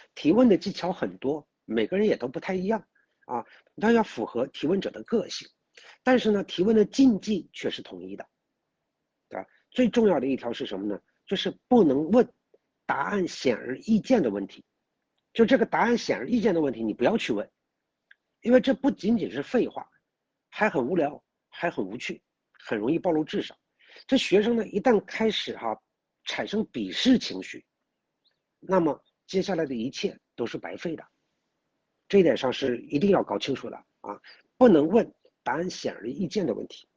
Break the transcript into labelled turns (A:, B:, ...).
A: 提问的技巧很多，每个人也都不太一样啊，那要符合提问者的个性。但是呢，提问的禁忌却是统一的，对吧？最重要的一条是什么呢？就是不能问答案显而易见的问题。就这个答案显而易见的问题，你不要去问，因为这不仅仅是废话，还很无聊，还很无趣，很容易暴露智商。这学生呢，一旦开始产生鄙视情绪，那么接下来的一切都是白费的。这一点上是一定要搞清楚的啊，不能问答案显而易见的问题。